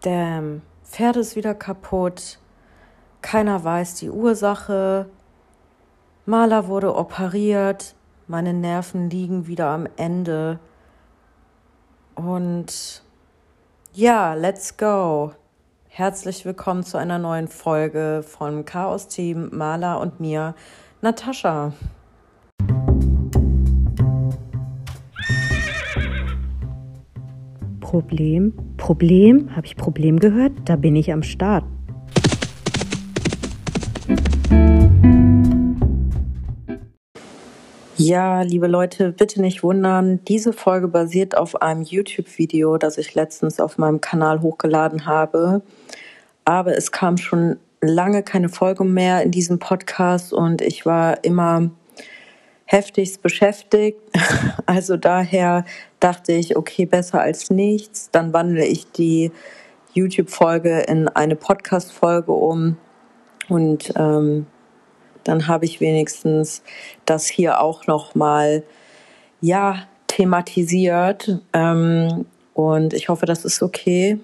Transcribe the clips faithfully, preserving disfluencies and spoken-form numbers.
Damn, Pferd ist wieder kaputt. Keiner weiß die Ursache. Maler wurde operiert. Meine Nerven liegen wieder am Ende. Und ja, let's go. Herzlich willkommen zu einer neuen Folge von Chaos Team, Maler und mir, Natascha. Problem? Problem? Habe ich Problem gehört? Da bin ich am Start. Ja, liebe Leute, bitte nicht wundern. Diese Folge basiert auf einem YouTube-Video, das ich letztens auf meinem Kanal hochgeladen habe. Aber es kam schon lange keine Folge mehr in diesem Podcast und ich war immer heftigst beschäftigt. Also daher dachte ich, okay, besser als nichts. Dann wandle ich die YouTube-Folge in eine Podcast-Folge um und ähm, dann habe ich wenigstens das hier auch nochmal ja, thematisiert. Ähm, und ich hoffe, das ist okay.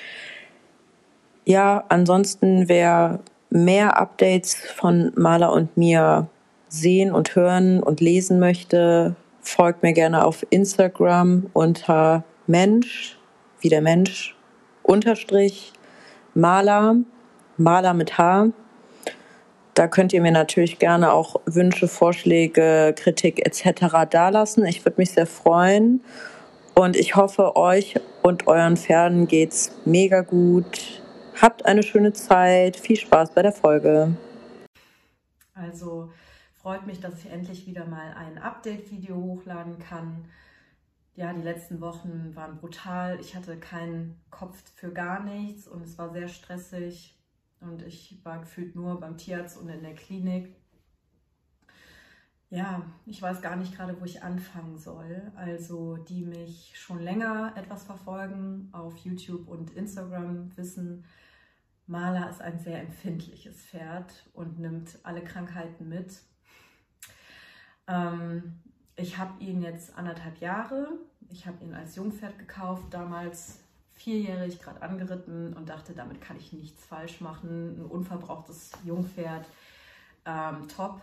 Ja, ansonsten, wer mehr Updates von Maler und mir sehen und hören und lesen möchte, folgt mir gerne auf Instagram unter Mensch, wie der Mensch, Unterstrich, Maler, Maler mit H. Da könnt ihr mir natürlich gerne auch Wünsche, Vorschläge, Kritik et cetera dalassen. Ich würde mich sehr freuen. Und ich hoffe, euch und euren Pferden geht's mega gut. Habt eine schöne Zeit. Viel Spaß bei der Folge. Also freut mich, dass ich endlich wieder mal ein Update-Video hochladen kann. Ja, die letzten Wochen waren brutal. Ich hatte keinen Kopf für gar nichts und es war sehr stressig. Und ich war gefühlt nur beim Tierarzt und in der Klinik. Ja, ich weiß gar nicht gerade, wo ich anfangen soll. Also die mich schon länger etwas verfolgen auf YouTube und Instagram wissen, Maler ist ein sehr empfindliches Pferd und nimmt alle Krankheiten mit. Ähm, ich habe ihn jetzt anderthalb Jahre. Ich habe ihn als Jungpferd gekauft, damals vierjährig, gerade angeritten und dachte, damit kann ich nichts falsch machen. Ein unverbrauchtes Jungpferd, ähm, top.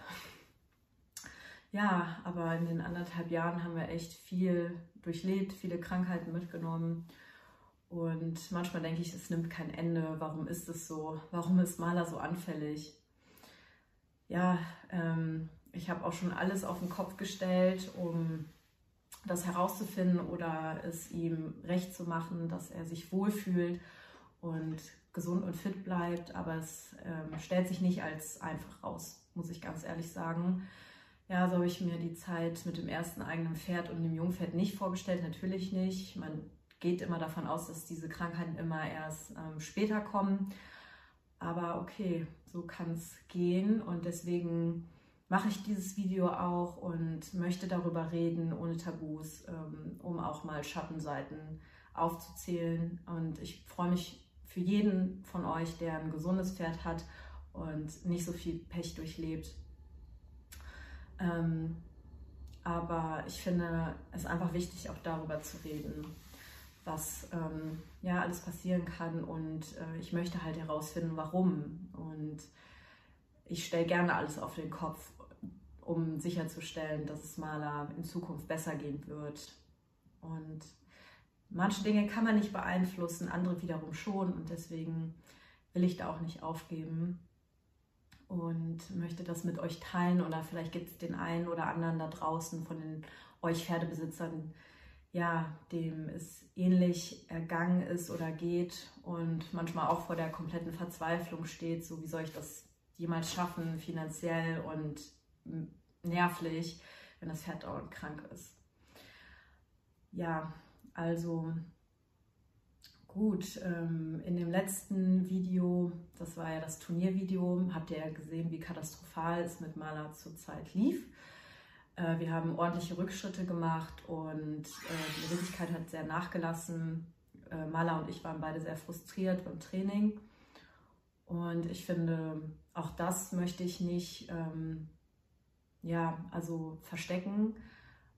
Ja, aber in den anderthalb Jahren haben wir echt viel durchlebt, viele Krankheiten mitgenommen. Und manchmal denke ich, es nimmt kein Ende. Warum ist es so? Warum ist Maler so anfällig? Ja, ähm, ich habe auch schon alles auf den Kopf gestellt, um das herauszufinden oder es ihm recht zu machen, dass er sich wohlfühlt und gesund und fit bleibt. Aber es ähm, stellt sich nicht als einfach raus, muss ich ganz ehrlich sagen. Ja, so habe ich mir die Zeit mit dem ersten eigenen Pferd und dem Jungpferd nicht vorgestellt, natürlich nicht. Man geht immer davon aus, dass diese Krankheiten immer erst ähm, später kommen. Aber okay, so kann es gehen und deswegen mache ich dieses Video auch und möchte darüber reden, ohne Tabus, ähm, um auch mal Schattenseiten aufzuzählen. Und ich freue mich für jeden von euch, der ein gesundes Pferd hat und nicht so viel Pech durchlebt. Ähm, aber ich finde es einfach wichtig, auch darüber zu reden, was ähm, ja alles passieren kann und äh, ich möchte halt herausfinden, warum. Und ich stelle gerne alles auf den Kopf, um sicherzustellen, dass es Maler in Zukunft besser gehen wird. Und manche Dinge kann man nicht beeinflussen, andere wiederum schon und deswegen will ich da auch nicht aufgeben. Und möchte das mit euch teilen oder vielleicht gibt es den einen oder anderen da draußen von den euch Pferdebesitzern, ja, dem es ähnlich ergangen ist oder geht und manchmal auch vor der kompletten Verzweiflung steht, so wie soll ich das jemals schaffen, finanziell und nervlich, wenn das Pferd dauernd krank ist. Ja, also gut, ähm, in dem letzten Video, das war ja das Turniervideo, habt ihr ja gesehen, wie katastrophal es mit Maler zurzeit lief. Äh, wir haben ordentliche Rückschritte gemacht und äh, die Rittigkeit hat sehr nachgelassen. Äh, Maler und ich waren beide sehr frustriert beim Training. Und ich finde, auch das möchte ich nicht ähm, ja, also verstecken.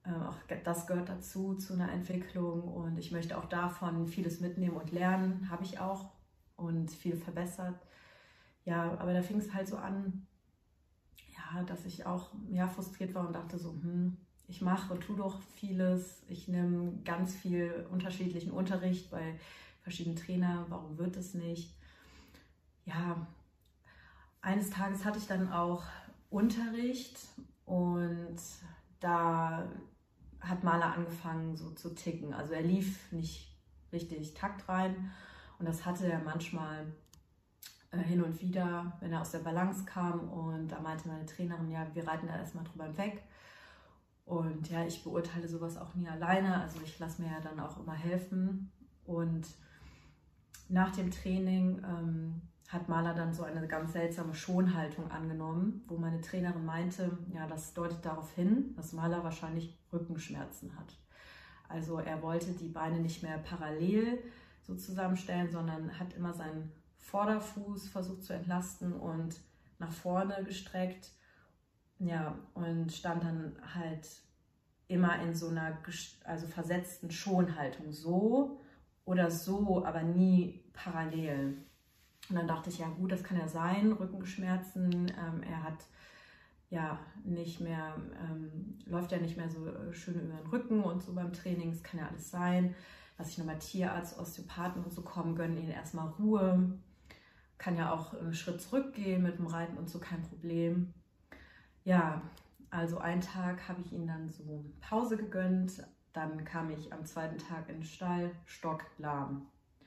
Ähm, auch das gehört dazu, zu einer Entwicklung. Und ich möchte auch davon vieles mitnehmen und lernen. Habe ich auch. Und viel verbessert. Ja, aber da fing es halt so an, ja, dass ich auch ja, frustriert war und dachte so, hm, ich mache und tue doch vieles. Ich nehme ganz viel unterschiedlichen Unterricht bei verschiedenen Trainern. Warum wird es nicht? Ja, eines Tages hatte ich dann auch Unterricht und da hat Maler angefangen so zu ticken. Also er lief nicht richtig Takt rein und das hatte er manchmal äh, hin und wieder, wenn er aus der Balance kam, und da meinte meine Trainerin, ja, wir reiten da erstmal drüber hinweg. Und ja, ich beurteile sowas auch nie alleine, also ich lasse mir ja dann auch immer helfen. Und nach dem Training ähm, hat Maler dann so eine ganz seltsame Schonhaltung angenommen, wo meine Trainerin meinte, ja, das deutet darauf hin, dass Maler wahrscheinlich Rückenschmerzen hat. Also er wollte die Beine nicht mehr parallel so zusammenstellen, sondern hat immer seinen Vorderfuß versucht zu entlasten und nach vorne gestreckt. Ja, und stand dann halt immer in so einer also versetzten Schonhaltung, so oder so, aber nie parallel. Und dann dachte ich, ja gut, das kann ja sein, Rückenschmerzen. Ähm, er hat ja nicht mehr, ähm, läuft ja nicht mehr so schön über den Rücken und so beim Training, das kann ja alles sein. Lass ich nochmal Tierarzt, Osteopathen und so kommen, gönnen ihnen erstmal Ruhe. Kann ja auch einen Schritt zurückgehen mit dem Reiten und so, kein Problem. Ja, also einen Tag habe ich ihnen dann so Pause gegönnt. Dann kam ich am zweiten Tag in den Stall, stocklahm.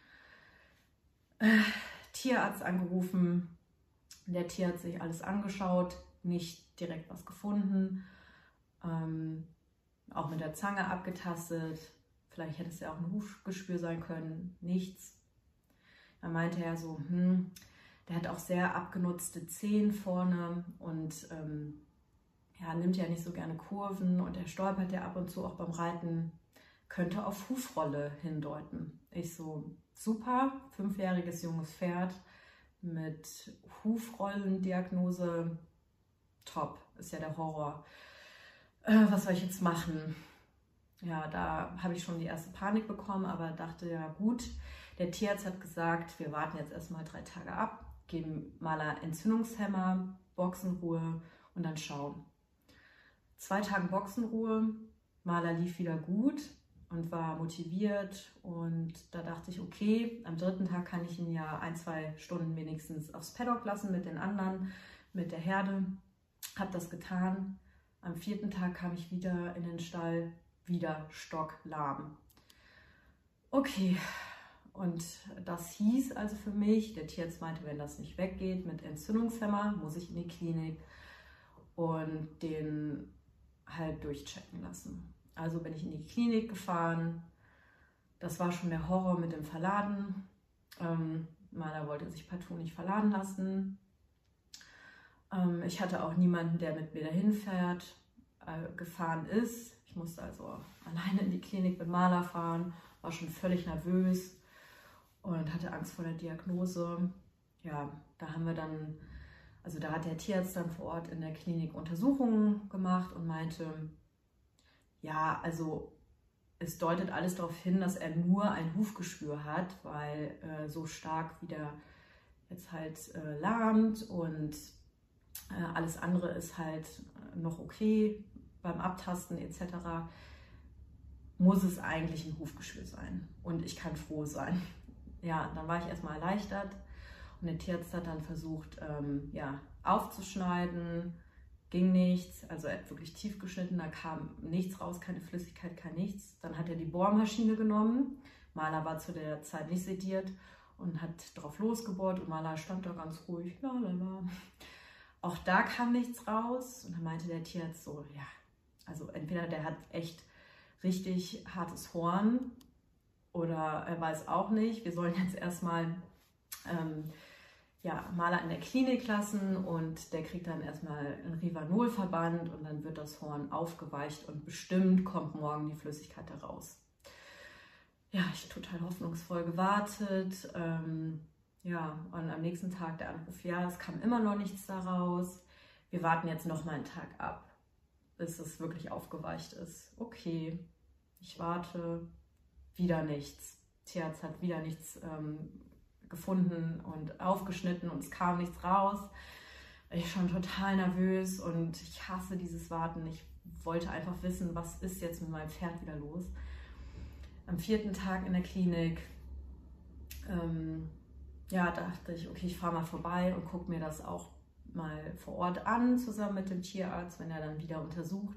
Äh, Tierarzt angerufen. Der Tier hat sich alles angeschaut, nicht direkt was gefunden. Ähm, auch mit der Zange abgetastet. Vielleicht hätte es ja auch ein Hufgeschwür sein können. Nichts. Dann meinte er so, hm, der hat auch sehr abgenutzte Zehen vorne und ähm, ja, nimmt ja nicht so gerne Kurven und er stolpert ja ab und zu auch beim Reiten, könnte auf Hufrolle hindeuten. Ich so, super, fünfjähriges junges Pferd mit Hufrollendiagnose, top, ist ja der Horror. Äh, was soll ich jetzt machen? Ja, da habe ich schon die erste Panik bekommen, aber dachte, ja gut, der Tierarzt hat gesagt, wir warten jetzt erstmal drei Tage ab, geben Maler Entzündungshemmer, Boxenruhe und dann schauen. Zwei Tage Boxenruhe, Maler lief wieder gut und war motiviert und da dachte ich, okay, am dritten Tag kann ich ihn ja ein, zwei Stunden wenigstens aufs Paddock lassen mit den anderen, mit der Herde. Habe das getan. Am vierten Tag kam ich wieder in den Stall, wieder stocklahm. Okay, und das hieß also für mich, der Tierarzt meinte, wenn das nicht weggeht mit Entzündungshemmer, muss ich in die Klinik und den halt durchchecken lassen. Also bin ich in die Klinik gefahren. Das war schon der Horror mit dem Verladen. Ähm, Maler wollte sich partout nicht verladen lassen. Ähm, ich hatte auch niemanden, der mit mir dahin fährt, äh, gefahren ist. Ich musste also alleine in die Klinik mit Maler fahren, war schon völlig nervös und hatte Angst vor der Diagnose. Ja, da haben wir dann, also da hat der Tierarzt dann vor Ort in der Klinik Untersuchungen gemacht und meinte, ja, also es deutet alles darauf hin, dass er nur ein Hufgeschwür hat, weil äh, so stark wie der jetzt halt äh, lahmt und äh, alles andere ist halt noch okay beim Abtasten et cetera. Muss es eigentlich ein Hufgeschwür sein und ich kann froh sein. Ja, dann war ich erstmal erleichtert und der Tierarzt hat dann versucht, ähm, ja, aufzuschneiden. Ging nichts, also er hat wirklich tief geschnitten, da kam nichts raus, keine Flüssigkeit, kein nichts. Dann hat er die Bohrmaschine genommen, Maler war zu der Zeit nicht sediert und hat drauf losgebohrt und Maler stand da ganz ruhig, lalala. Auch da kam nichts raus und dann meinte der Tierarzt so, ja, also entweder der hat echt richtig hartes Horn oder er weiß auch nicht, wir sollen jetzt erstmal ähm, ja, Maler in der Klinik lassen und der kriegt dann erstmal einen Rivanolverband und dann wird das Horn aufgeweicht und bestimmt kommt morgen die Flüssigkeit da raus. Ja, ich habe total hoffnungsvoll gewartet. Ähm, ja, und am nächsten Tag der Anruf, ja, es kam immer noch nichts daraus. Wir warten jetzt noch mal einen Tag ab. bis es wirklich aufgeweicht ist. Okay, ich warte, wieder nichts. Tierarzt hat wieder nichts ähm, gefunden und aufgeschnitten und es kam nichts raus. Ich schon total nervös und ich hasse dieses Warten. Ich wollte einfach wissen, was ist jetzt mit meinem Pferd wieder los. Am vierten Tag in der Klinik ähm, ja, dachte ich, okay, ich fahre mal vorbei und gucke mir das auch mal vor Ort an, zusammen mit dem Tierarzt, wenn er dann wieder untersucht.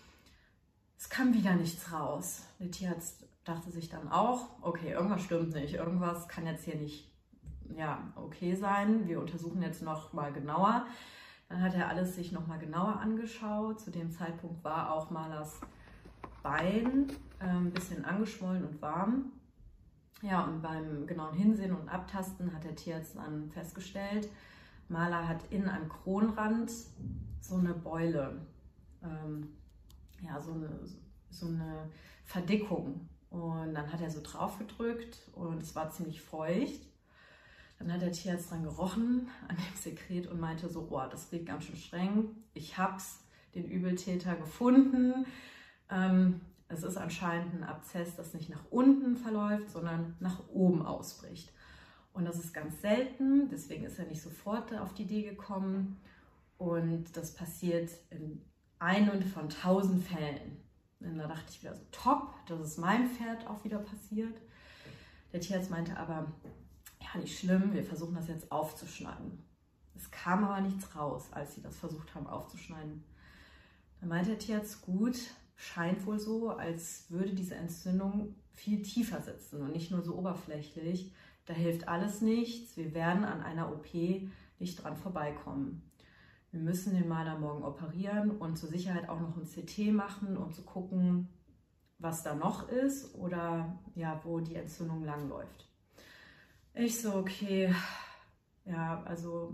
Es kam wieder nichts raus. Der Tierarzt dachte sich dann auch, okay, irgendwas stimmt nicht, irgendwas kann jetzt hier nicht ja, okay sein. Wir untersuchen jetzt noch mal genauer. Dann hat er alles sich noch mal genauer angeschaut. Zu dem Zeitpunkt war auch Malas Bein äh, ein bisschen angeschwollen und warm. Ja, und beim genauen Hinsehen und Abtasten hat der Tierarzt dann festgestellt, Mala hat in einem Kronrand so eine Beule, ähm, ja, so eine, so eine Verdickung. Und dann hat er so drauf gedrückt und es war ziemlich feucht. Dann hat der Tierarzt dran gerochen an dem Sekret und meinte so, oh, das riecht ganz schön streng. Ich hab's, den Übeltäter gefunden. Ähm, es ist anscheinend ein Abszess, das nicht nach unten verläuft, sondern nach oben ausbricht. Und das ist ganz selten, deswegen ist er nicht sofort auf die Idee gekommen. Und das passiert in einem von tausend Fällen. Und da dachte ich wieder so, top, das ist meinem Pferd auch wieder passiert. Der Tierarzt meinte aber, ja, nicht schlimm, wir versuchen das jetzt aufzuschneiden. Es kam aber nichts raus, als sie das versucht haben aufzuschneiden. Dann meinte der Tierarzt, gut, scheint wohl so, als würde diese Entzündung viel tiefer sitzen und nicht nur so oberflächlich. Da hilft alles nichts, wir werden an einer O P nicht dran vorbeikommen. Wir müssen den Maler morgen operieren und zur Sicherheit auch noch ein C T machen, um zu gucken, was da noch ist oder ja, wo die Entzündung langläuft. Ich so, okay, ja, also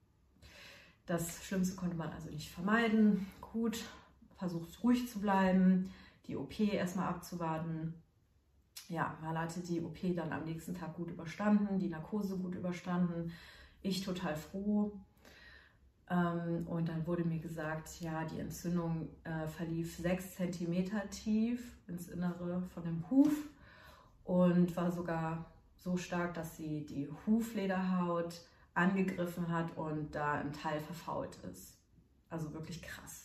das Schlimmste konnte man also nicht vermeiden. Gut, versucht ruhig zu bleiben, die O P erstmal abzuwarten. Ja, Mala hatte die O P dann am nächsten Tag gut überstanden, die Narkose gut überstanden. Ich total froh. Ähm, und dann wurde mir gesagt, ja, die Entzündung äh, verlief sechs Zentimeter tief ins Innere von dem Huf und war sogar so stark, dass sie die Huflederhaut angegriffen hat und da ein Teil verfault ist. Also wirklich krass.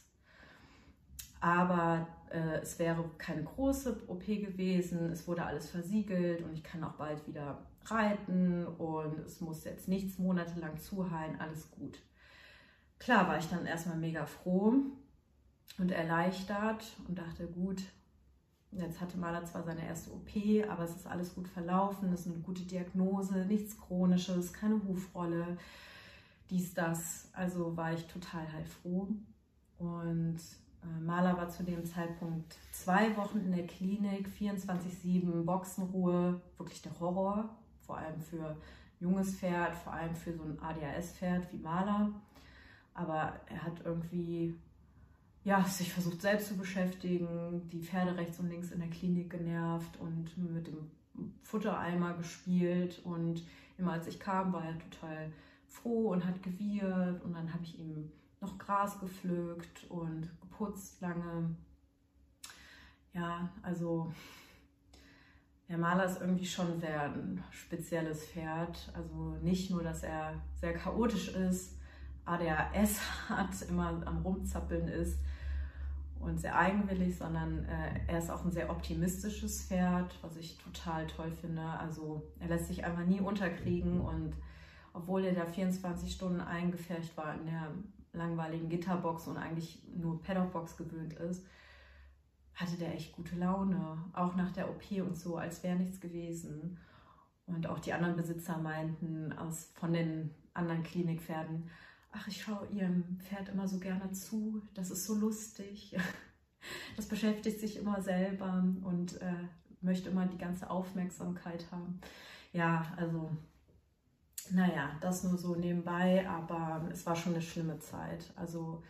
Aber äh, es wäre keine große O P gewesen, es wurde alles versiegelt und ich kann auch bald wieder reiten und es muss jetzt nichts monatelang zuheilen, alles gut. Klar war ich dann erstmal mega froh und erleichtert und dachte, gut, jetzt hatte Mala zwar seine erste O P, aber es ist alles gut verlaufen, es ist eine gute Diagnose, nichts Chronisches, keine Hufrolle, dies, das. Also war ich total heilfroh. Und äh, Mala war zu dem Zeitpunkt zwei Wochen in der Klinik, vierundzwanzig sieben, Boxenruhe, wirklich der Horror, vor allem für junges Pferd, vor allem für so ein A D H S-Pferd wie Mala. Aber er hat irgendwie ja, sich versucht selbst zu beschäftigen, die Pferde rechts und links in der Klinik genervt und mit dem Futtereimer gespielt. Und immer als ich kam, war er total froh und hat gewirrt. Und dann habe ich ihm noch Gras gepflückt und geputzt lange. Ja, also der Maler ist irgendwie schon sehr ein spezielles Pferd. Also nicht nur, dass er sehr chaotisch ist, A D H S hat, immer am Rumzappeln ist und sehr eigenwillig, sondern äh, er ist auch ein sehr optimistisches Pferd, was ich total toll finde. Also er lässt sich einfach nie unterkriegen und obwohl er da vierundzwanzig Stunden eingepfercht war in der langweiligen Gitterbox und eigentlich nur Paddockbox gewöhnt ist, hatte der echt gute Laune, auch nach der O P und so, als wäre nichts gewesen. Und auch die anderen Besitzer meinten aus, von den anderen Klinikpferden, ach, ich schaue ihrem Pferd immer so gerne zu, das ist so lustig, das beschäftigt sich immer selber und äh, möchte immer die ganze Aufmerksamkeit haben. Ja, also, naja, das nur so nebenbei, aber es war schon eine schlimme Zeit. Also,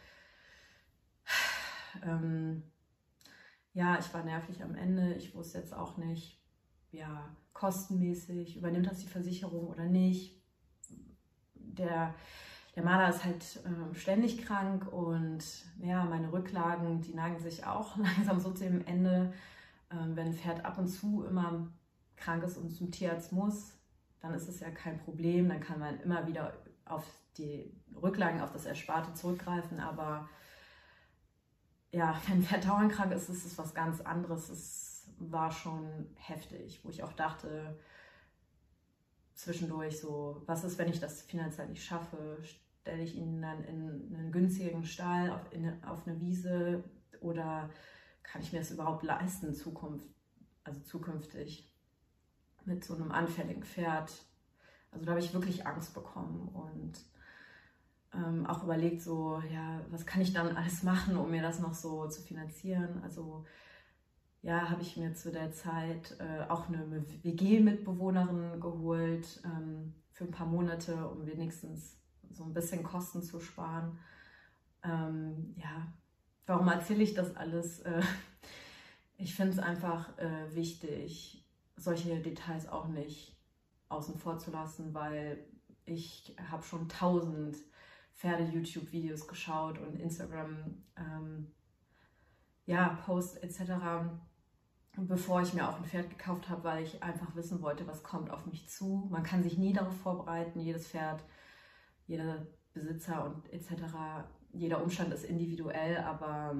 ähm, ja, ich war nervlich am Ende, ich wusste jetzt auch nicht, ja, kostenmäßig, übernimmt das die Versicherung oder nicht. Der der Maler ist halt äh, ständig krank und ja, meine Rücklagen, die neigen sich auch langsam so zu dem Ende. Ähm, wenn ein Pferd ab und zu immer krank ist und zum Tierarzt muss, dann ist es ja kein Problem. Dann kann man immer wieder auf die Rücklagen, auf das Ersparte zurückgreifen. Aber ja, wenn ein Pferd dauernd krank ist, ist es was ganz anderes. Es war schon heftig, wo ich auch dachte, zwischendurch so, was ist, wenn ich das finanziell nicht schaffe? Stelle ich ihn dann in einen günstigen Stall auf, in, auf eine Wiese oder kann ich mir das überhaupt leisten, Zukunft, also zukünftig mit so einem anfälligen Pferd? Also da habe ich wirklich Angst bekommen und ähm, auch überlegt so, ja, was kann ich dann alles machen, um mir das noch so zu finanzieren? Also ja, habe ich mir zu der Zeit äh, auch eine W G-Mitbewohnerin geholt ähm, für ein paar Monate, um wenigstens so ein bisschen Kosten zu sparen. Ähm, ja, warum erzähle ich das alles? Äh, ich finde es einfach äh, wichtig, solche Details auch nicht außen vor zu lassen, weil ich habe schon tausend Pferde-YouTube-Videos geschaut und Instagram, ähm, ja, Posts et cetera, bevor ich mir auch ein Pferd gekauft habe, weil ich einfach wissen wollte, was kommt auf mich zu. Man kann sich nie darauf vorbereiten, jedes Pferd, jeder Besitzer und et cetera. Jeder Umstand ist individuell, aber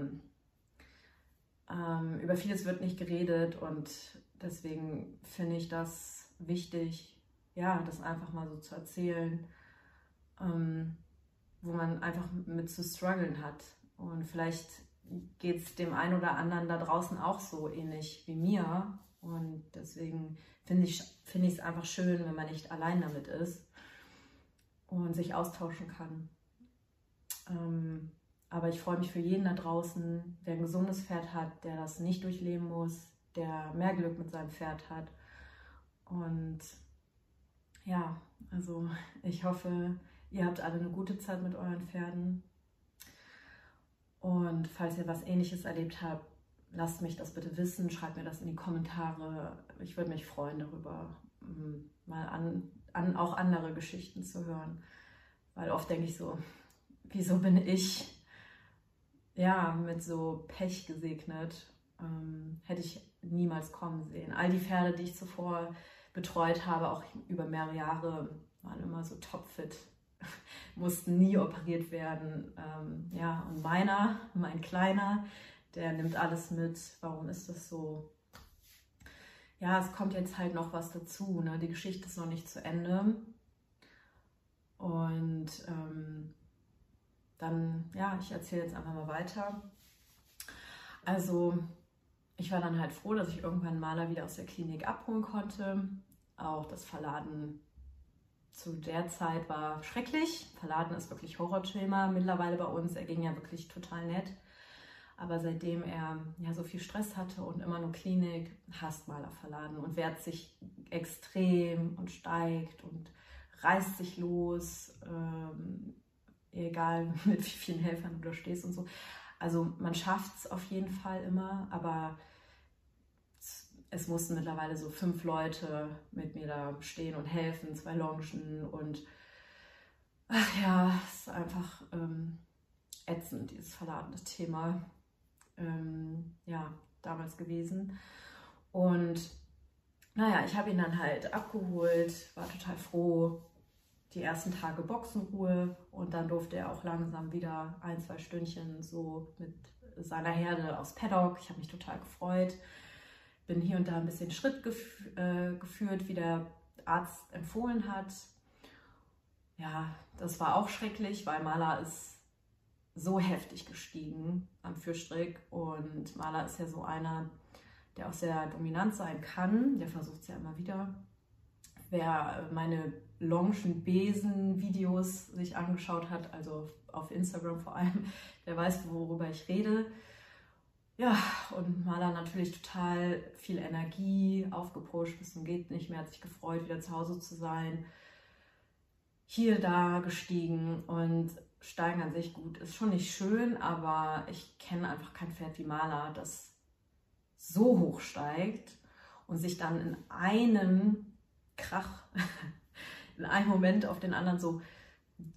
ähm, über vieles wird nicht geredet und deswegen finde ich das wichtig, ja, das einfach mal so zu erzählen, ähm, wo man einfach mit zu strugglen hat. Und vielleicht geht es dem einen oder anderen da draußen auch so ähnlich wie mir. Und deswegen finde ich finde ich es einfach schön, wenn man nicht allein damit ist und sich austauschen kann. Ähm, aber ich freue mich für jeden da draußen, der ein gesundes Pferd hat, der das nicht durchleben muss, der mehr Glück mit seinem Pferd hat. Und ja, also ich hoffe, ihr habt alle eine gute Zeit mit euren Pferden. Und falls ihr was Ähnliches erlebt habt, lasst mich das bitte wissen, schreibt mir das in die Kommentare. Ich würde mich freuen darüber, mal an, an auch andere Geschichten zu hören. Weil oft denke ich so, wieso bin ich ja mit so Pech gesegnet? Ähm, hätte ich niemals kommen sehen. All die Pferde, die ich zuvor betreut habe, auch über mehrere Jahre, waren immer so topfit, mussten nie operiert werden. Ähm, ja, und meiner, mein Kleiner, der nimmt alles mit. Warum ist das so? Ja, es kommt jetzt halt noch was dazu. Ne? Die Geschichte ist noch nicht zu Ende. Und ähm, dann, ja, ich erzähle jetzt einfach mal weiter. Also, ich war dann halt froh, dass ich irgendwann Maler wieder aus der Klinik abholen konnte. Auch das Verladen zu der Zeit war schrecklich. Verladen ist wirklich Horrorthema mittlerweile bei uns. Er ging ja wirklich total nett. Aber seitdem er ja so viel Stress hatte und immer nur Klinik, hasst Maler Verladen und wehrt sich extrem und steigt und reißt sich los, ähm, egal mit wie vielen Helfern du da stehst und so. Also man schafft es auf jeden Fall immer, aber es mussten mittlerweile so fünf Leute mit mir da stehen und helfen, zwei Longen und ach ja, es ist einfach ähm, ätzend, dieses verladene Thema, ähm, ja, damals gewesen. Und naja, ich habe ihn dann halt abgeholt, war total froh, die ersten Tage Boxenruhe und dann durfte er auch langsam wieder ein, zwei Stündchen so mit seiner Herde aufs Paddock. Ich habe mich total gefreut. Bin hier und da ein bisschen Schritt gef äh, geführt, wie der Arzt empfohlen hat. Ja, das war auch schrecklich, weil Maler ist so heftig gestiegen am Führstrick und Maler ist ja so einer, der auch sehr dominant sein kann. Der versucht es ja immer wieder. Wer meine Longen-Besen-Videos sich angeschaut hat, also auf Instagram vor allem, der weiß, worüber ich rede. Ja, und Maler natürlich total viel Energie, aufgepusht, bis zum geht nicht mehr, hat sich gefreut, wieder zu Hause zu sein. Hier, da gestiegen und steigen an sich gut. Ist schon nicht schön, aber ich kenne einfach kein Pferd wie Maler, das so hoch steigt und sich dann in einem Krach, in einem Moment auf den anderen so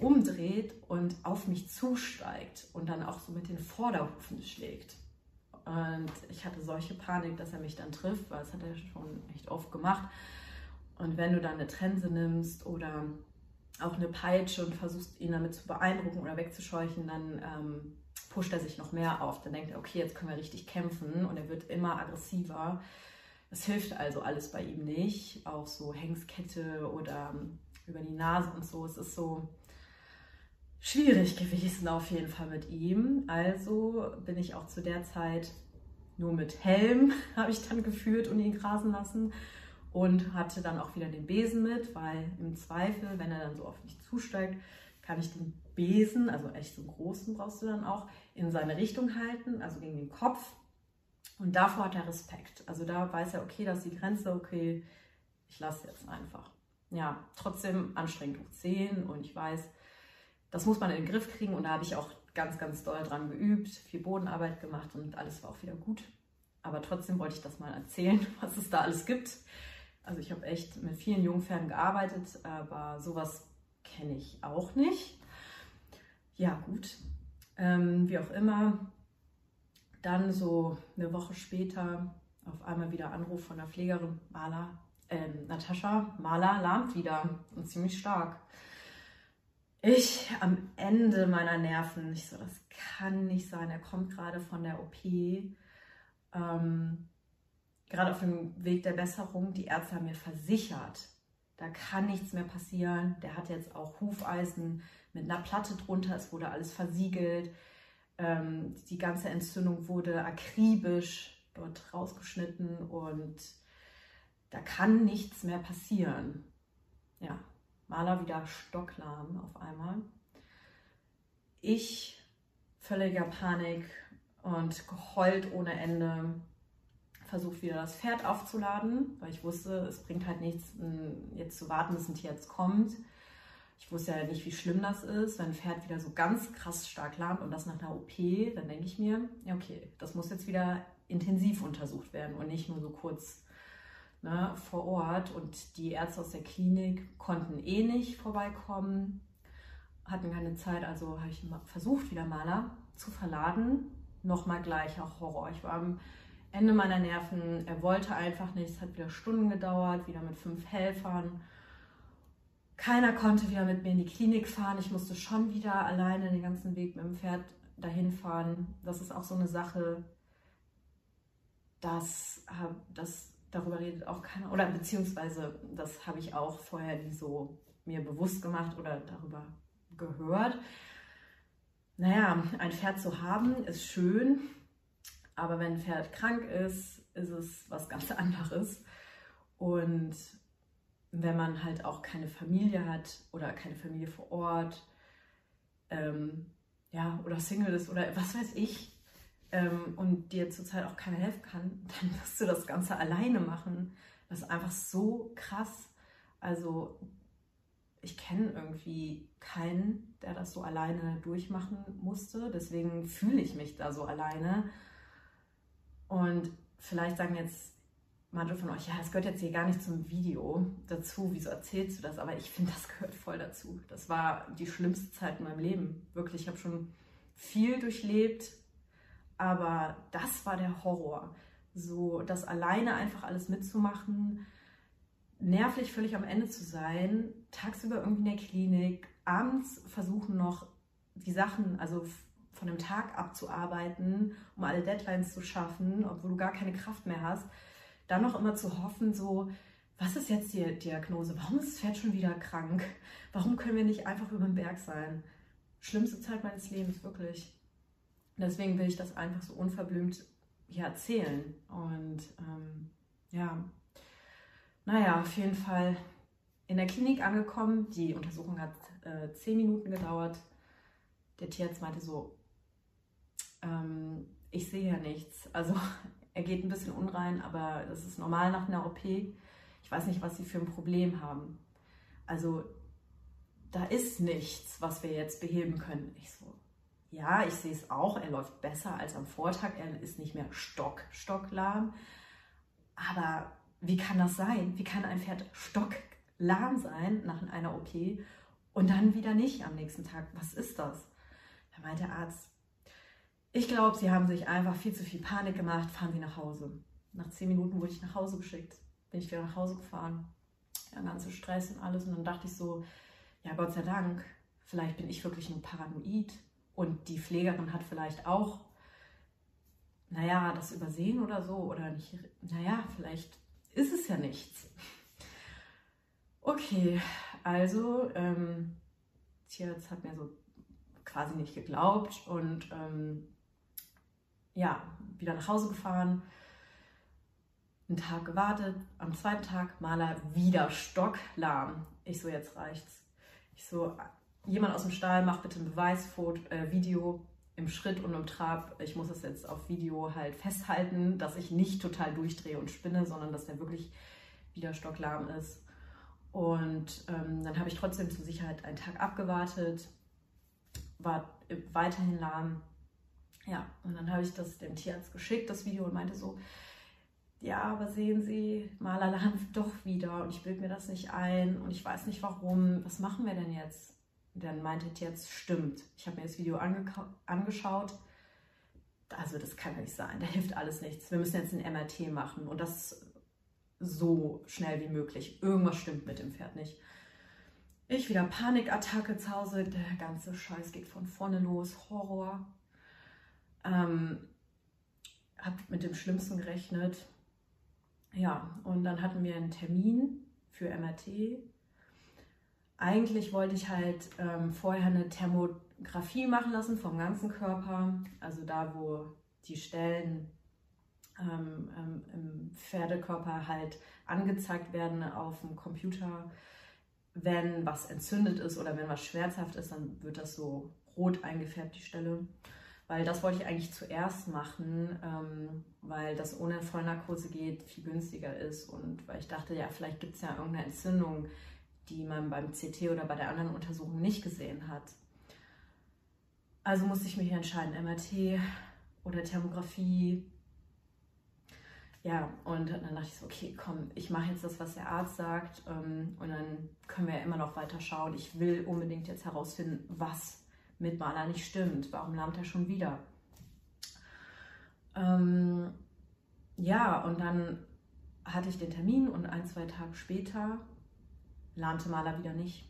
umdreht und auf mich zusteigt und dann auch so mit den Vorderhufen schlägt. Und ich hatte solche Panik, dass er mich dann trifft, weil das hat er schon echt oft gemacht. Und wenn du dann eine Trense nimmst oder auch eine Peitsche und versuchst, ihn damit zu beeindrucken oder wegzuscheuchen, dann ähm, pusht er sich noch mehr auf. Dann denkt er, okay, jetzt können wir richtig kämpfen, und er wird immer aggressiver. Das hilft also alles bei ihm nicht. Auch so Hengskette oder über die Nase und so. Es ist so schwierig gewesen auf jeden Fall mit ihm. Also bin ich auch zu der Zeit nur mit Helm, habe ich dann geführt und ihn grasen lassen. Und hatte dann auch wieder den Besen mit, weil im Zweifel, wenn er dann so auf mich zusteigt, kann ich den Besen, also echt so einen großen brauchst du dann auch, in seine Richtung halten, also gegen den Kopf. Und davor hat er Respekt. Also da weiß er, okay, das ist die Grenze, okay, ich lasse jetzt einfach. Ja, trotzdem anstrengend hoch zehn, und ich weiß, das muss man in den Griff kriegen, und da habe ich auch ganz, ganz doll dran geübt, viel Bodenarbeit gemacht und alles war auch wieder gut. Aber trotzdem wollte ich das mal erzählen, was es da alles gibt. Also ich habe echt mit vielen Jungpferden gearbeitet, aber sowas kenne ich auch nicht. Ja gut, ähm, wie auch immer. Dann so eine Woche später auf einmal wieder Anruf von der Pflegerin, Maler, äh, Natascha, Maler lahmt wieder und ziemlich stark. Ich am Ende meiner Nerven, ich so, das kann nicht sein, er kommt gerade von der O P, ähm, gerade auf dem Weg der Besserung. Die Ärzte haben mir versichert, da kann nichts mehr passieren. Der hat jetzt auch Hufeisen mit einer Platte drunter, es wurde alles versiegelt. Ähm, die ganze Entzündung wurde akribisch dort rausgeschnitten und da kann nichts mehr passieren. Ja, Maler wieder stocklahm auf einmal. Ich, völliger Panik und geheult ohne Ende, versucht wieder das Pferd aufzuladen, weil ich wusste, es bringt halt nichts, jetzt zu warten, bis ein Tierarzt kommt. Ich wusste ja nicht, wie schlimm das ist, wenn ein Pferd wieder so ganz krass stark lahmt und das nach einer O P, dann denke ich mir, ja okay, das muss jetzt wieder intensiv untersucht werden und nicht nur so kurz, ne, vor Ort. Und die Ärzte aus der Klinik konnten eh nicht vorbeikommen, hatten keine Zeit, also habe ich versucht, wieder Maler zu verladen. Nochmal gleicher Horror. Ich war am Ende meiner Nerven, er wollte einfach nicht, es hat wieder Stunden gedauert, wieder mit fünf Helfern. Keiner konnte wieder mit mir in die Klinik fahren. Ich musste schon wieder alleine den ganzen Weg mit dem Pferd dahin fahren. Das ist auch so eine Sache, das, das, darüber redet auch keiner. Oder beziehungsweise, das habe ich auch vorher nie so mir bewusst gemacht oder darüber gehört. Naja, ein Pferd zu haben ist schön, aber wenn ein Pferd krank ist, ist es was ganz anderes. Und wenn man halt auch keine Familie hat oder keine Familie vor Ort, ähm, ja, oder Single ist oder was weiß ich, ähm, und dir zurzeit auch keiner helfen kann, dann musst du das Ganze alleine machen. Das ist einfach so krass. Also ich kenne irgendwie keinen, der das so alleine durchmachen musste. Deswegen fühle ich mich da so alleine. Und vielleicht sagen jetzt manche von euch, ja, das gehört jetzt hier gar nicht zum Video dazu, wieso erzählst du das? Aber ich finde, das gehört voll dazu. Das war die schlimmste Zeit in meinem Leben. Wirklich, ich habe schon viel durchlebt, aber das war der Horror. So, das alleine einfach alles mitzumachen, nervlich völlig am Ende zu sein, tagsüber irgendwie in der Klinik, abends versuchen noch die Sachen, also von dem Tag abzuarbeiten, um alle Deadlines zu schaffen, obwohl du gar keine Kraft mehr hast. Dann noch immer zu hoffen, so, was ist jetzt die Diagnose? Warum ist das Pferd schon wieder krank? Warum können wir nicht einfach über den Berg sein? Schlimmste Zeit meines Lebens, wirklich. Deswegen will ich das einfach so unverblümt hier erzählen. Und ähm, ja, naja, auf jeden Fall in der Klinik angekommen. Die Untersuchung hat äh, zehn Minuten gedauert. Der Tierarzt meinte so, ähm, ich sehe ja nichts. Also er geht ein bisschen unrein, aber das ist normal nach einer O P. Ich weiß nicht, was Sie für ein Problem haben. Also da ist nichts, was wir jetzt beheben können. Ich so, ja, ich sehe es auch. Er läuft besser als am Vortag. Er ist nicht mehr stock, stocklahm. Aber wie kann das sein? Wie kann ein Pferd stocklahm sein nach einer O P und dann wieder nicht am nächsten Tag. Was ist das? Da meinte der Arzt, ich glaube, Sie haben sich einfach viel zu viel Panik gemacht, fahren Sie nach Hause. Nach zehn Minuten wurde ich nach Hause geschickt, bin ich wieder nach Hause gefahren. Ja, ganze Stress und alles. Und dann dachte ich so, ja, Gott sei Dank, vielleicht bin ich wirklich nur paranoid und die Pflegerin hat vielleicht auch, naja, das übersehen oder so oder nicht, naja, vielleicht ist es ja nichts. Okay, also, ähm, Tierarzt hat mir so quasi nicht geglaubt und ähm, ja, wieder nach Hause gefahren, einen Tag gewartet, am zweiten Tag Maler wieder stocklahm. Ich so, jetzt reicht's. Ich so, jemand aus dem Stall, mach bitte ein Beweisfoto, äh, Video im Schritt und im Trab. Ich muss es jetzt auf Video halt festhalten, dass ich nicht total durchdrehe und spinne, sondern dass der wirklich wieder stocklahm ist. Und ähm, dann habe ich trotzdem zur Sicherheit einen Tag abgewartet, war weiterhin lahm. Ja, und dann habe ich das dem Tierarzt geschickt, das Video, und meinte so, ja, aber sehen Sie, Maler lahmt doch wieder und ich bilde mir das nicht ein und ich weiß nicht warum. Was machen wir denn jetzt? Und dann meinte der Tierarzt, stimmt. Ich habe mir das Video ange angeschaut. Also das kann ja nicht sein, da hilft alles nichts. Wir müssen jetzt ein M R T machen und das so schnell wie möglich. Irgendwas stimmt mit dem Pferd nicht. Ich wieder Panikattacke zu Hause, der ganze Scheiß geht von vorne los, Horror. Ähm, hab mit dem Schlimmsten gerechnet. Ja, und dann hatten wir einen Termin für M R T. Eigentlich wollte ich halt ähm, vorher eine Thermografie machen lassen vom ganzen Körper, also da, wo die Stellen ähm, ähm, im Pferdekörper halt angezeigt werden auf dem Computer. Wenn was entzündet ist oder wenn was schmerzhaft ist, dann wird das so rot eingefärbt, die Stelle. Weil das wollte ich eigentlich zuerst machen, ähm, weil das ohne Vollnarkose geht, viel günstiger ist und weil ich dachte, ja, vielleicht gibt es ja irgendeine Entzündung, die man beim C T oder bei der anderen Untersuchung nicht gesehen hat. Also musste ich mich entscheiden, M R T oder Thermografie. Ja, und dann dachte ich so, okay, komm, ich mache jetzt das, was der Arzt sagt, ähm, und dann können wir ja immer noch weiter schauen. Ich will unbedingt jetzt herausfinden, was mit Maler nicht stimmt. Warum lahmt er schon wieder? Ähm, ja, und dann hatte ich den Termin und ein, zwei Tage später lahmte Maler wieder nicht.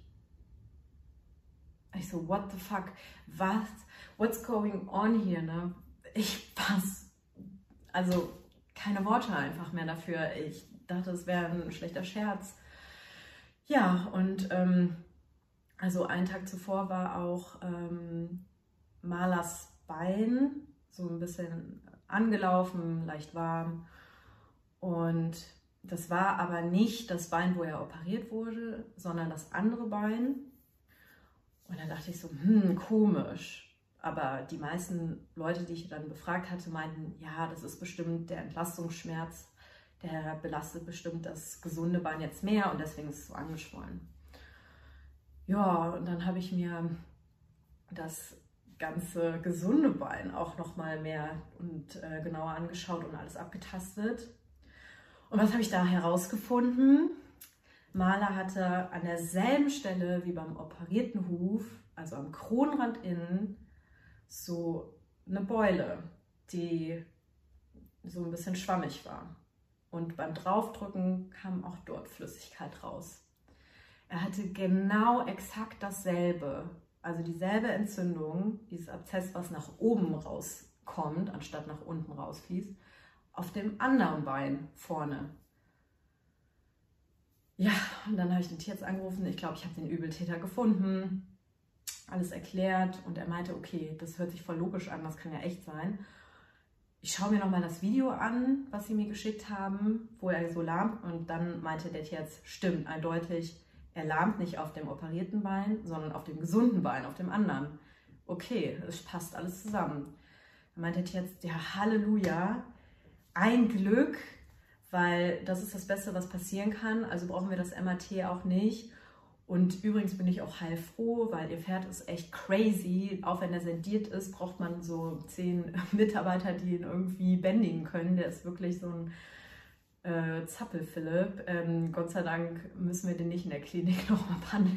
Ich so, what the fuck? Was? What's going on here? Ne? Ich was? Also keine Worte einfach mehr dafür. Ich dachte, es wäre ein schlechter Scherz. Ja, und ähm, also einen Tag zuvor war auch ähm, Malers Bein so ein bisschen angelaufen, leicht warm. Und das war aber nicht das Bein, wo er operiert wurde, sondern das andere Bein. Und dann dachte ich so, hm, komisch. Aber die meisten Leute, die ich dann befragt hatte, meinten, ja, das ist bestimmt der Entlastungsschmerz, der belastet bestimmt das gesunde Bein jetzt mehr und deswegen ist es so angeschwollen. Ja, und dann habe ich mir das ganze gesunde Bein auch noch mal mehr und äh, genauer angeschaut und alles abgetastet. Und was habe ich da herausgefunden? Maler hatte an derselben Stelle wie beim operierten Huf, also am Kronrand innen, so eine Beule, die so ein bisschen schwammig war. Und beim Draufdrücken kam auch dort Flüssigkeit raus. Er hatte genau exakt dasselbe, also dieselbe Entzündung, dieses Abszess, was nach oben rauskommt, anstatt nach unten rausfließt, auf dem anderen Bein vorne. Ja, und dann habe ich den Tierarzt angerufen. Ich glaube, ich habe den Übeltäter gefunden, alles erklärt und er meinte, okay, das hört sich voll logisch an, das kann ja echt sein. Ich schaue mir nochmal das Video an, was sie mir geschickt haben, wo er so lahmt, und dann meinte der Tierarzt, stimmt, eindeutig, er lahmt nicht auf dem operierten Bein, sondern auf dem gesunden Bein, auf dem anderen. Okay, es passt alles zusammen. Dann meinte der Tierarzt, ja, Halleluja, ein Glück, weil das ist das Beste, was passieren kann, also brauchen wir das M R T auch nicht. Und übrigens bin ich auch heilfroh, weil ihr Pferd ist echt crazy. Auch wenn er sediert ist, braucht man so zehn Mitarbeiter, die ihn irgendwie bändigen können. Der ist wirklich so ein äh, Zappel-Philipp. Ähm, Gott sei Dank müssen wir den nicht in der Klinik nochmal behandeln.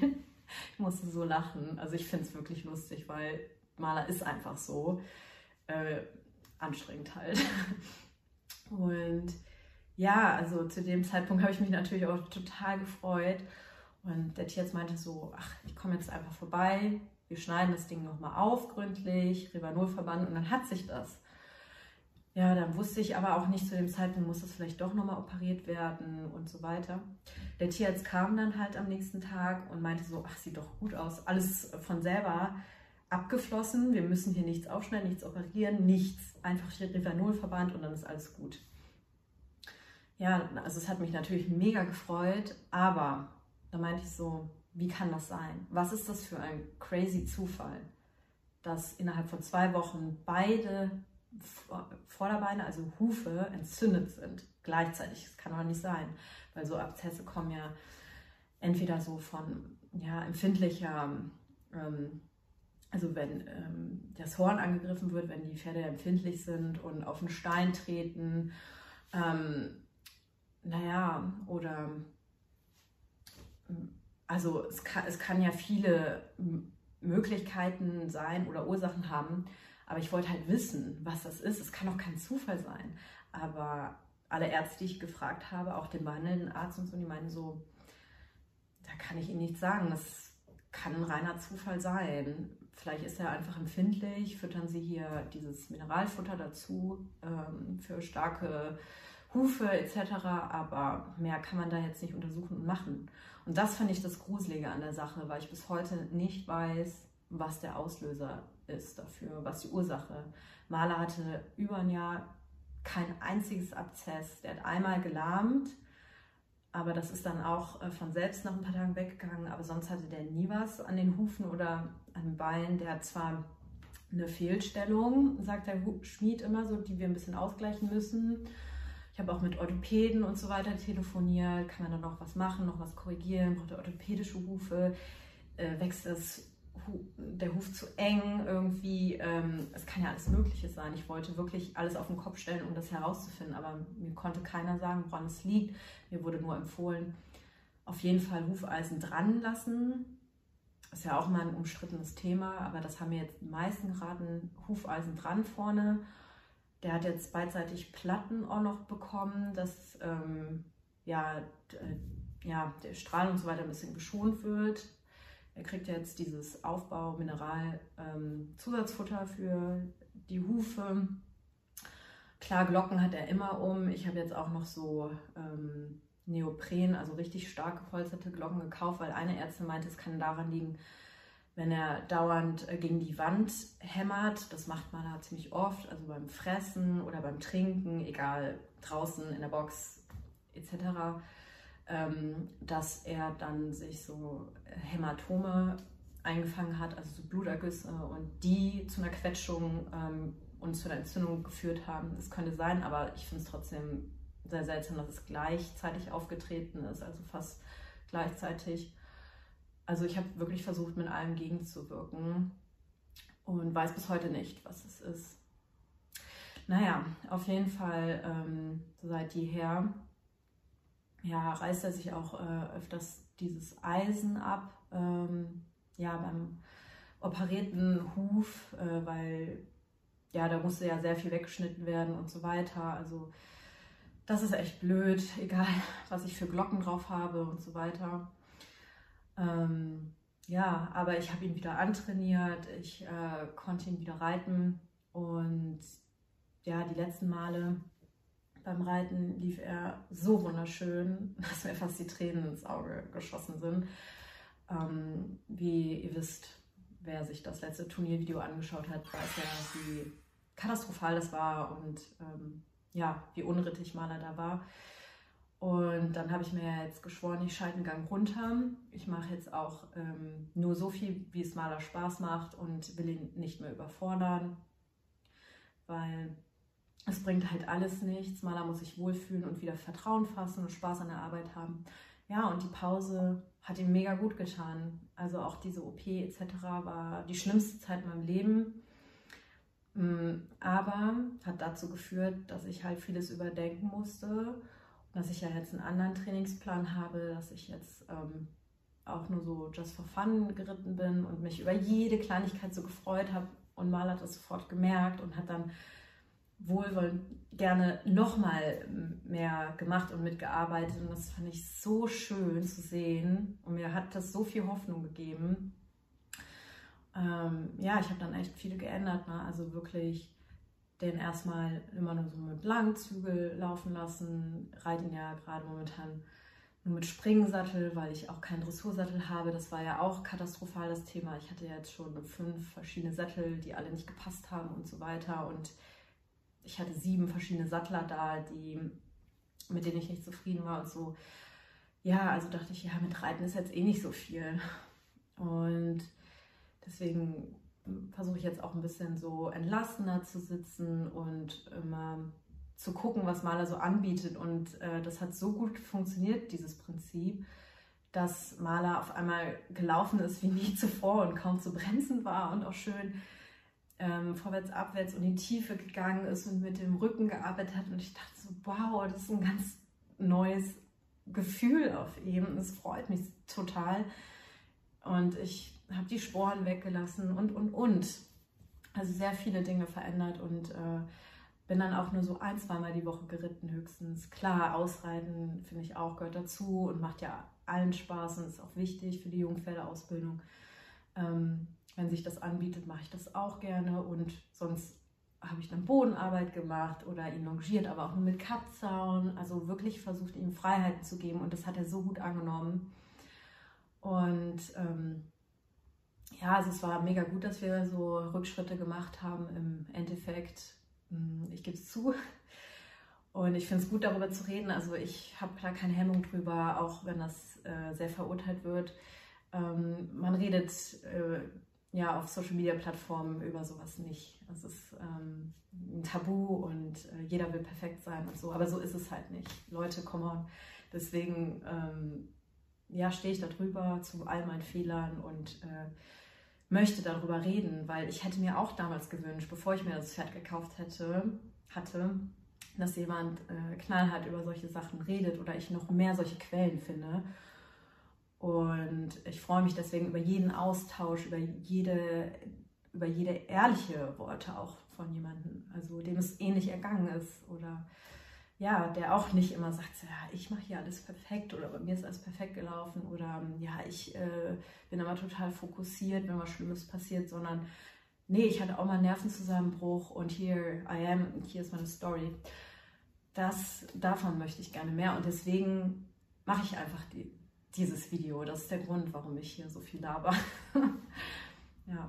Ich musste so lachen. Also ich finde es wirklich lustig, weil Maler ist einfach so äh, anstrengend halt. Und ja, also zu dem Zeitpunkt habe ich mich natürlich auch total gefreut. Und der Tierarzt meinte so, ach, ich komme jetzt einfach vorbei, wir schneiden das Ding nochmal auf, gründlich, Rivanolverband und dann hat sich das. Ja, dann wusste ich aber auch nicht, zu dem Zeitpunkt muss das vielleicht doch nochmal operiert werden und so weiter. Der Tierarzt kam dann halt am nächsten Tag und meinte so, ach, sieht doch gut aus, alles von selber abgeflossen, wir müssen hier nichts aufschneiden, nichts operieren, nichts, einfach hier Rivanolverband und dann ist alles gut. Ja, also es hat mich natürlich mega gefreut, aber da meinte ich so, wie kann das sein? Was ist das für ein crazy Zufall, dass innerhalb von zwei Wochen beide Vorderbeine, also Hufe, entzündet sind gleichzeitig? Das kann doch nicht sein, weil so Abszesse kommen ja entweder so von ja, empfindlicher, ähm, also wenn ähm, das Horn angegriffen wird, wenn die Pferde empfindlich sind und auf einen Stein treten, ähm, naja, oder also es kann, es kann ja viele Möglichkeiten sein oder Ursachen haben, aber ich wollte halt wissen, was das ist. Es kann auch kein Zufall sein. Aber alle Ärzte, die ich gefragt habe, auch den behandelnden Arzt und so, die meinen so, da kann ich Ihnen nichts sagen. Das kann ein reiner Zufall sein. Vielleicht ist er einfach empfindlich, füttern Sie hier dieses Mineralfutter dazu ähm, für starke Hufe et cetera. Aber mehr kann man da jetzt nicht untersuchen und machen. Und das fand ich das Gruselige an der Sache, weil ich bis heute nicht weiß, was der Auslöser ist dafür, was die Ursache. Maler hatte über ein Jahr kein einziges Abszess. Der hat einmal gelahmt, aber das ist dann auch von selbst nach ein paar Tagen weggegangen. Aber sonst hatte der nie was an den Hufen oder an den Beinen. Der hat zwar eine Fehlstellung, sagt der Schmied immer so, die wir ein bisschen ausgleichen müssen. Ich habe auch mit Orthopäden und so weiter telefoniert. Kann man da noch was machen, noch was korrigieren? Braucht er orthopädische Hufe? Äh, wächst das, der Huf zu eng irgendwie? Ähm, es kann ja alles Mögliche sein. Ich wollte wirklich alles auf den Kopf stellen, um das herauszufinden. Aber mir konnte keiner sagen, woran es liegt. Mir wurde nur empfohlen, auf jeden Fall Hufeisen dran lassen. Ist ja auch mal ein umstrittenes Thema, aber das haben mir jetzt die meisten geraten, Hufeisen dran vorne. Der hat jetzt beidseitig Platten auch noch bekommen, dass ähm, ja, ja, der Strahl und so weiter ein bisschen geschont wird. Er kriegt jetzt dieses Aufbau-Mineral-Zusatzfutter ähm, für die Hufe. Klar, Glocken hat er immer um. Ich habe jetzt auch noch so ähm, Neopren, also richtig stark gepolsterte Glocken gekauft, weil eine Ärztin meinte, es kann daran liegen, wenn er dauernd gegen die Wand hämmert. Das macht man da ziemlich oft, also beim Fressen oder beim Trinken, egal, draußen in der Box et cetera, ähm, dass er dann sich so Hämatome eingefangen hat, also so Blutergüsse, und die zu einer Quetschung ähm, und zu einer Entzündung geführt haben. Das könnte sein, aber ich finde es trotzdem sehr seltsam, dass es gleichzeitig aufgetreten ist, also fast gleichzeitig. Also ich habe wirklich versucht, mit allem gegenzuwirken und weiß bis heute nicht, was es ist. Naja, auf jeden Fall ähm, seit jeher ja, reißt er sich auch äh, öfters dieses Eisen ab, ähm, ja, beim operierten Huf, äh, weil ja, da musste ja sehr viel weggeschnitten werden und so weiter. Also das ist echt blöd, egal was ich für Glocken drauf habe und so weiter. Ähm, ja, aber ich habe ihn wieder antrainiert, ich äh, konnte ihn wieder reiten und ja, die letzten Male beim Reiten lief er so wunderschön, dass mir fast die Tränen ins Auge geschossen sind. Ähm, wie ihr wisst, wer sich das letzte Turniervideo angeschaut hat, weiß ja, wie katastrophal das war und ähm, ja, wie unrittig Maler da war. Und dann habe ich mir jetzt geschworen, ich schalte einen Gang runter. Ich mache jetzt auch ähm, nur so viel, wie es Maler Spaß macht und will ihn nicht mehr überfordern, weil es bringt halt alles nichts. Maler muss sich wohlfühlen und wieder Vertrauen fassen und Spaß an der Arbeit haben. Ja, und die Pause hat ihm mega gut getan. Also auch diese O P et cetera war die schlimmste Zeit in meinem Leben. Aber hat dazu geführt, dass ich halt vieles überdenken musste. Dass ich ja jetzt einen anderen Trainingsplan habe, dass ich jetzt ähm, auch nur so just for fun geritten bin und mich über jede Kleinigkeit so gefreut habe. Und Marla hat das sofort gemerkt und hat dann wohlwollend gerne nochmal mehr gemacht und mitgearbeitet. Und das fand ich so schön zu sehen. Und mir hat das so viel Hoffnung gegeben. Ähm, ja, ich habe dann echt viel geändert. Ne? Also wirklich den erstmal immer nur so mit Langzügel laufen lassen. Reite ihn ja gerade momentan nur mit Springsattel, weil ich auch keinen Dressursattel habe. Das war ja auch katastrophal, das Thema. Ich hatte ja jetzt schon fünf verschiedene Sättel, die alle nicht gepasst haben und so weiter. Und ich hatte sieben verschiedene Sattler da, die, mit denen ich nicht zufrieden war und so. Ja, also dachte ich, ja, mit Reiten ist jetzt eh nicht so viel. Und deswegen versuche ich jetzt auch ein bisschen so entlassener zu sitzen und immer zu gucken, was Marla so anbietet. Und äh, das hat so gut funktioniert, dieses Prinzip, dass Marla auf einmal gelaufen ist wie nie zuvor und kaum zu bremsen war und auch schön ähm, vorwärts, abwärts und in die Tiefe gegangen ist und mit dem Rücken gearbeitet hat. Und ich dachte so, wow, das ist ein ganz neues Gefühl auf ihm. Es freut mich total. Und ich habe die Sporen weggelassen und, und, und. Also sehr viele Dinge verändert und äh, bin dann auch nur so ein, zweimal die Woche geritten höchstens. Klar, Ausreiten finde ich auch, gehört dazu und macht ja allen Spaß und ist auch wichtig für die Jungpferdeausbildung. Ähm, wenn sich das anbietet, mache ich das auch gerne und sonst habe ich dann Bodenarbeit gemacht oder ihn longiert, aber auch nur mit Kappzaun. Also wirklich versucht, ihm Freiheiten zu geben und das hat er so gut angenommen. Und ähm, ja, also es war mega gut, dass wir so Rückschritte gemacht haben im Endeffekt. Ich gebe es zu und ich finde es gut, darüber zu reden. Also ich habe da keine Hemmung drüber, auch wenn das äh, sehr verurteilt wird. Ähm, man redet äh, ja auf Social-Media-Plattformen über sowas nicht. Es ist ähm, ein Tabu und äh, jeder will perfekt sein und so, aber so ist es halt nicht. Leute, come on. Deswegen ähm, ja, stehe ich da drüber zu all meinen Fehlern und äh, möchte darüber reden, weil ich hätte mir auch damals gewünscht, bevor ich mir das Pferd gekauft hätte, hatte, dass jemand äh, knallhart über solche Sachen redet oder ich noch mehr solche Quellen finde. Und ich freue mich deswegen über jeden Austausch, über jede, über jede ehrliche Worte auch von jemandem, also dem es ähnlich ergangen ist oder ja, der auch nicht immer sagt, ja, ich mache hier alles perfekt oder bei mir ist alles perfekt gelaufen oder ja, ich äh, bin immer total fokussiert, wenn was Schlimmes passiert, sondern nee, ich hatte auch mal einen Nervenzusammenbruch und hier I am, hier ist meine Story. Das, davon möchte ich gerne mehr und deswegen mache ich einfach die, dieses Video. Das ist der Grund, warum ich hier so viel laber. Ja.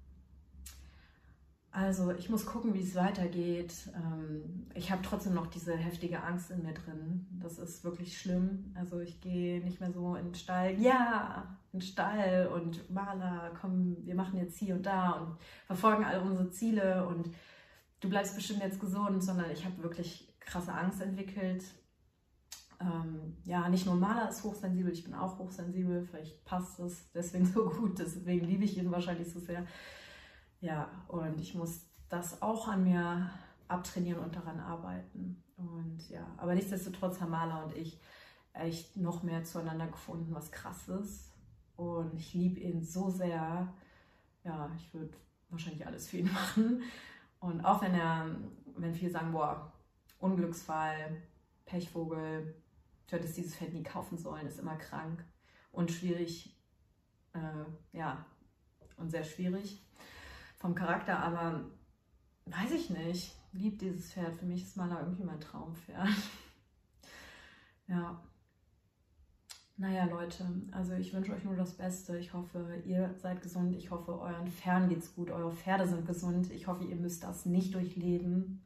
Also ich muss gucken, wie es weitergeht. Ich habe trotzdem noch diese heftige Angst in mir drin. Das ist wirklich schlimm. Also ich gehe nicht mehr so in den Stall. Ja, in den Stall und Marla, komm, wir machen jetzt hier und da und verfolgen all unsere Ziele und du bleibst bestimmt jetzt gesund, sondern ich habe wirklich krasse Angst entwickelt. Ähm, ja, nicht nur Marla ist hochsensibel, ich bin auch hochsensibel. Vielleicht passt es deswegen so gut, deswegen liebe ich ihn wahrscheinlich so sehr. Ja, und ich muss das auch an mir abtrainieren und daran arbeiten. Und ja, aber nichtsdestotrotz haben Marla und ich echt noch mehr zueinander gefunden, was krass ist. Und ich liebe ihn so sehr. Ja, ich würde wahrscheinlich alles für ihn machen. Und auch wenn er, wenn viele sagen, boah, Unglücksfall, Pechvogel, du hättest dieses Pferd nie kaufen sollen, ist immer krank und schwierig, äh, ja, und sehr schwierig vom Charakter, aber weiß ich nicht, liebt dieses Pferd. Für mich ist Marla irgendwie mein Traumpferd. Ja. Naja, Leute, also ich wünsche euch nur das Beste. Ich hoffe, ihr seid gesund. Ich hoffe, euren Pferden geht's gut. Eure Pferde sind gesund. Ich hoffe, ihr müsst das nicht durchleben.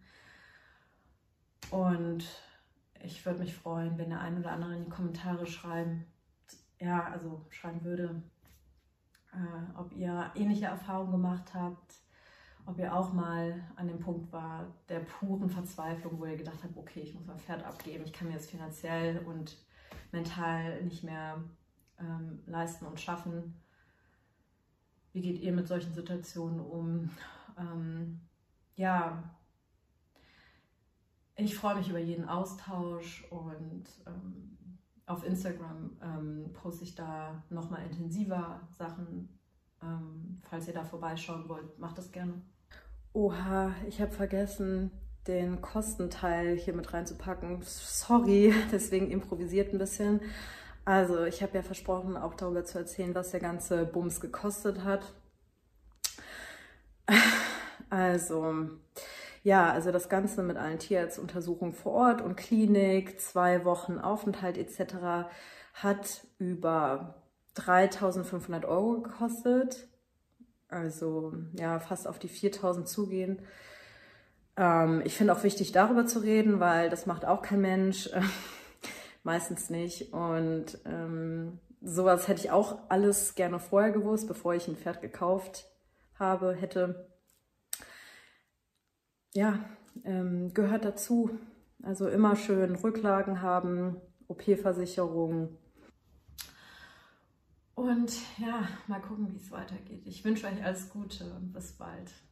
Und ich würde mich freuen, wenn der ein oder andere in die Kommentare schreiben, ja, also schreiben würde, äh, ob ihr ähnliche Erfahrungen gemacht habt, ob ihr auch mal an dem Punkt war der puren Verzweiflung, wo ihr gedacht habt, okay, ich muss mein Pferd abgeben, ich kann mir das finanziell und mental nicht mehr ähm, leisten und schaffen. Wie geht ihr mit solchen Situationen um? Ähm, ja, ich freue mich über jeden Austausch und ähm, auf Instagram ähm, poste ich da nochmal intensiver Sachen. Ähm, falls ihr da vorbeischauen wollt, macht das gerne. Oha, ich habe vergessen, den Kostenteil hier mit reinzupacken. Sorry, deswegen improvisiert ein bisschen. Also ich habe ja versprochen, auch darüber zu erzählen, was der ganze Bums gekostet hat. Also, ja, also das Ganze mit allen Tierarztuntersuchungen vor Ort und Klinik, zwei Wochen Aufenthalt et cetera hat über dreitausendfünfhundert Euro gekostet. Also ja, fast auf die viertausend zugehen. Ähm, ich finde auch wichtig, darüber zu reden, weil das macht auch kein Mensch. Meistens nicht. Und ähm, sowas hätte ich auch alles gerne vorher gewusst, bevor ich ein Pferd gekauft habe, hätte. Ja, ähm, gehört dazu. Also immer schön Rücklagen haben, O P-Versicherung. Und ja, mal gucken, wie es weitergeht. Ich wünsche euch alles Gute und bis bald.